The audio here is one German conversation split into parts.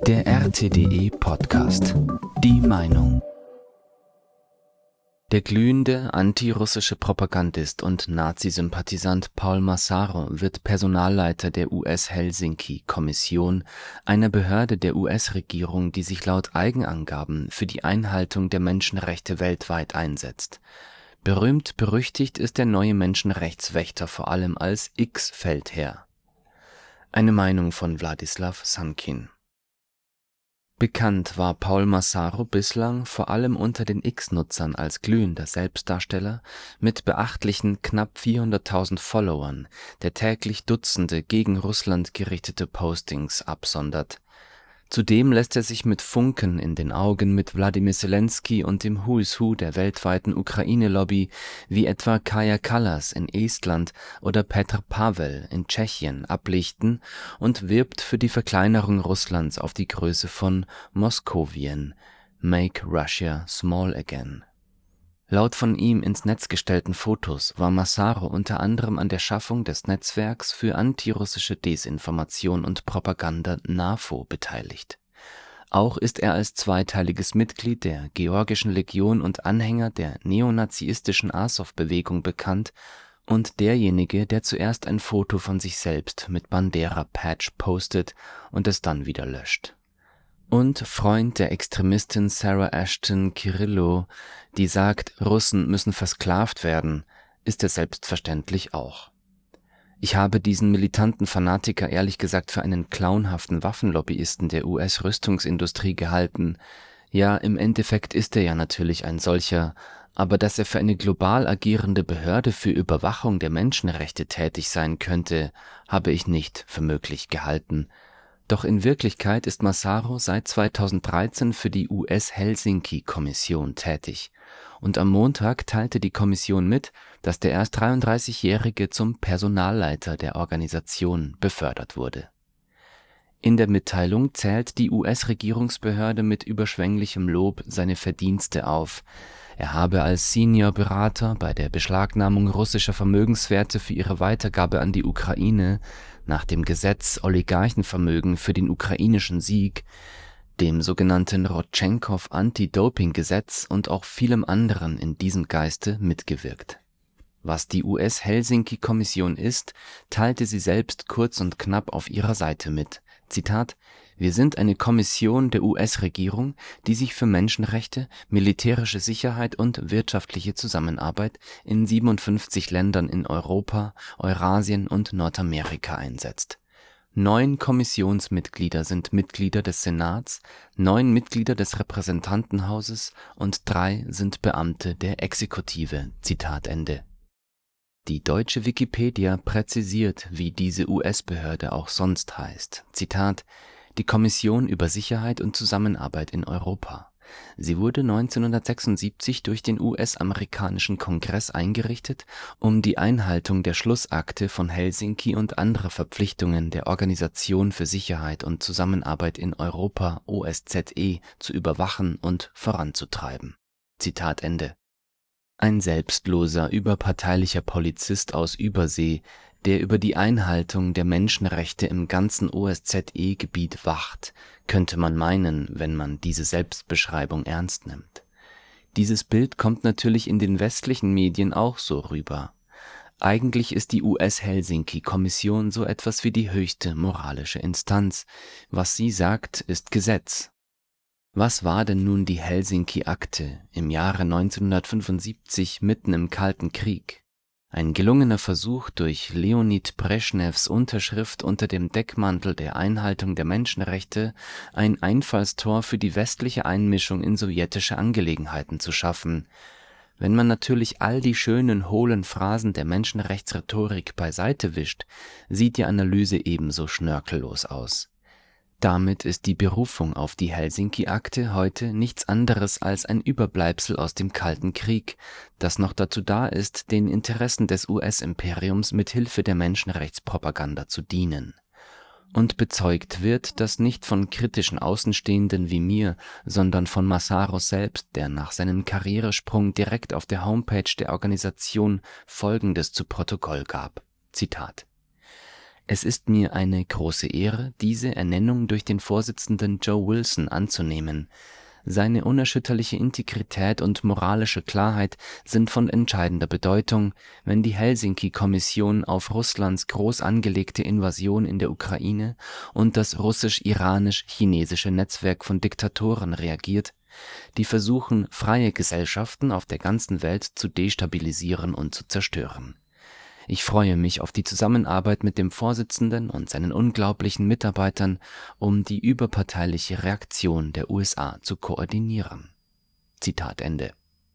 Der RTDE Podcast. Die Meinung. Der glühende antirussische Propagandist und Nazi-Sympathisant Paul Massaro wird Personalleiter der US-Helsinki-Kommission, einer Behörde der US-Regierung, die sich laut Eigenangaben für die Einhaltung der Menschenrechte weltweit einsetzt. Berühmt berüchtigt ist der neue Menschenrechtswächter vor allem als X-Feldherr. Eine Meinung von Wladislaw Sankin. Bekannt war Paul Massaro bislang vor allem unter den X-Nutzern als glühender Selbstdarsteller mit beachtlichen knapp 400.000 Followern, der täglich Dutzende gegen Russland gerichtete Postings absondert. Zudem lässt er sich mit Funken in den Augen mit Wladimir Selenskyj und dem Who is Who der weltweiten Ukraine-Lobby wie etwa Kaja Kallas in Estland oder Petr Pavel in Tschechien ablichten und wirbt für die Verkleinerung Russlands auf die Größe von Moskowien, Make Russia Small Again. Laut von ihm ins Netz gestellten Fotos war Massaro unter anderem an der Schaffung des Netzwerks für antirussische Desinformation und Propaganda NAFO beteiligt. Auch ist er als zweiteiliges Mitglied der Georgischen Legion und Anhänger der neonazistischen Asow-Bewegung bekannt und derjenige, der zuerst ein Foto von sich selbst mit Bandera-Patch postet und es dann wieder löscht. Und Freund der Extremistin Sarah Ashton Kirillo, die sagt, Russen müssen versklavt werden, ist er selbstverständlich auch. Ich habe diesen militanten Fanatiker ehrlich gesagt für einen clownhaften Waffenlobbyisten der US-Rüstungsindustrie gehalten. Ja, im Endeffekt ist er ja natürlich ein solcher, aber dass er für eine global agierende Behörde für Überwachung der Menschenrechte tätig sein könnte, habe ich nicht für möglich gehalten. Doch in Wirklichkeit ist Massaro seit 2013 für die US-Helsinki-Kommission tätig. Und am Montag teilte die Kommission mit, dass der erst 33-Jährige zum Personalleiter der Organisation befördert wurde. In der Mitteilung zählt die US-Regierungsbehörde mit überschwänglichem Lob seine Verdienste auf. Er habe als Senior-Berater bei der Beschlagnahmung russischer Vermögenswerte für ihre Weitergabe an die Ukraine nach dem Gesetz Oligarchenvermögen für den ukrainischen Sieg, dem sogenannten Rodtschenkov-Anti-Doping-Gesetz und auch vielem anderen in diesem Geiste mitgewirkt. Was die US-Helsinki-Kommission ist, teilte sie selbst kurz und knapp auf ihrer Seite mit. Zitat: Wir sind eine Kommission der US-Regierung, die sich für Menschenrechte, militärische Sicherheit und wirtschaftliche Zusammenarbeit in 57 Ländern in Europa, Eurasien und Nordamerika einsetzt. 9 Kommissionsmitglieder sind Mitglieder des Senats, 9 Mitglieder des Repräsentantenhauses und 3 sind Beamte der Exekutive. Zitat Ende. Die deutsche Wikipedia präzisiert, wie diese US-Behörde auch sonst heißt. Zitat: Die Kommission über Sicherheit und Zusammenarbeit in Europa. Sie wurde 1976 durch den US-amerikanischen Kongress eingerichtet, um die Einhaltung der Schlussakte von Helsinki und anderer Verpflichtungen der Organisation für Sicherheit und Zusammenarbeit in Europa OSZE zu überwachen und voranzutreiben. Zitat Ende. Ein selbstloser, überparteilicher Polizist aus Übersee, der über die Einhaltung der Menschenrechte im ganzen OSZE-Gebiet wacht, könnte man meinen, wenn man diese Selbstbeschreibung ernst nimmt. Dieses Bild kommt natürlich in den westlichen Medien auch so rüber. Eigentlich ist die US-Helsinki-Kommission so etwas wie die höchste moralische Instanz. Was sie sagt, ist Gesetz. Was war denn nun die Helsinki-Akte im Jahre 1975 mitten im Kalten Krieg? Ein gelungener Versuch, durch Leonid Breschnews Unterschrift unter dem Deckmantel der Einhaltung der Menschenrechte ein Einfallstor für die westliche Einmischung in sowjetische Angelegenheiten zu schaffen. Wenn man natürlich all die schönen, hohlen Phrasen der Menschenrechtsrhetorik beiseite wischt, sieht die Analyse ebenso schnörkellos aus. Damit ist die Berufung auf die Helsinki-Akte heute nichts anderes als ein Überbleibsel aus dem Kalten Krieg, das noch dazu da ist, den Interessen des US-Imperiums mit Hilfe der Menschenrechtspropaganda zu dienen. Und bezeugt wird das nicht von kritischen Außenstehenden wie mir, sondern von Massaro selbst, der nach seinem Karrieresprung direkt auf der Homepage der Organisation Folgendes zu Protokoll gab. Zitat: Es ist mir eine große Ehre, diese Ernennung durch den Vorsitzenden Joe Wilson anzunehmen. Seine unerschütterliche Integrität und moralische Klarheit sind von entscheidender Bedeutung, wenn die Helsinki-Kommission auf Russlands groß angelegte Invasion in der Ukraine und das russisch-iranisch-chinesische Netzwerk von Diktatoren reagiert, die versuchen, freie Gesellschaften auf der ganzen Welt zu destabilisieren und zu zerstören. Ich freue mich auf die Zusammenarbeit mit dem Vorsitzenden und seinen unglaublichen Mitarbeitern, um die überparteiliche Reaktion der USA zu koordinieren. Zitat Ende.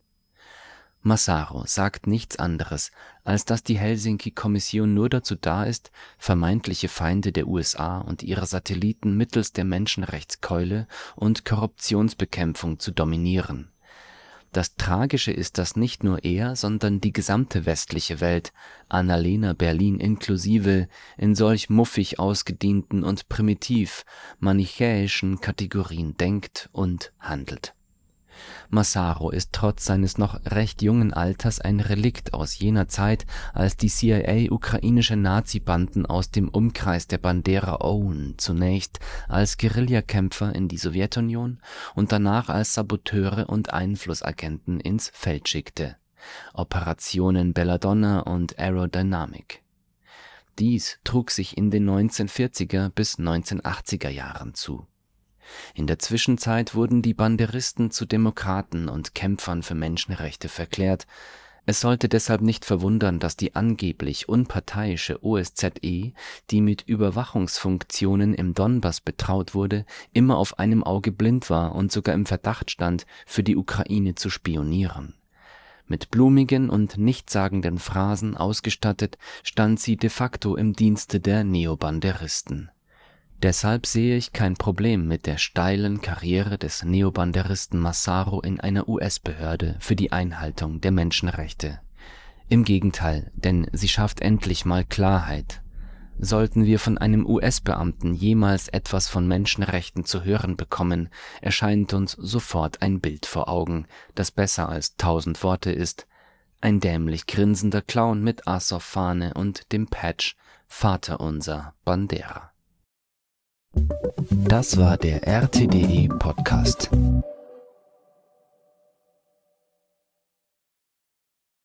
Massaro sagt nichts anderes, als dass die Helsinki-Kommission nur dazu da ist, vermeintliche Feinde der USA und ihrer Satelliten mittels der Menschenrechtskeule und Korruptionsbekämpfung zu dominieren. Das Tragische ist, dass nicht nur er, sondern die gesamte westliche Welt, Annalena Berlin inklusive, in solch muffig ausgedienten und primitiv manichäischen Kategorien denkt und handelt. Massaro ist trotz seines noch recht jungen Alters ein Relikt aus jener Zeit, als die CIA ukrainische Nazi-Banden aus dem Umkreis der Bandera Owen zunächst als Guerillakämpfer in die Sowjetunion und danach als Saboteure und Einflussagenten ins Feld schickte. Operationen Belladonna und Aerodynamic. Dies trug sich in den 1940er bis 1980er Jahren zu. In der Zwischenzeit wurden die Banderisten zu Demokraten und Kämpfern für Menschenrechte verklärt. Es sollte deshalb nicht verwundern, dass die angeblich unparteiische OSZE, die mit Überwachungsfunktionen im Donbass betraut wurde, immer auf einem Auge blind war und sogar im Verdacht stand, für die Ukraine zu spionieren. Mit blumigen und nichtssagenden Phrasen ausgestattet, stand sie de facto im Dienste der Neobanderisten. Deshalb sehe ich kein Problem mit der steilen Karriere des Neobanderisten Massaro in einer US-Behörde für die Einhaltung der Menschenrechte. Im Gegenteil, denn sie schafft endlich mal Klarheit. Sollten wir von einem US-Beamten jemals etwas von Menschenrechten zu hören bekommen, erscheint uns sofort ein Bild vor Augen, das besser als 1000 Worte ist: ein dämlich grinsender Clown mit Azov-Fahne und dem Patch Vaterunser Bandera. Das war der RTDE Podcast.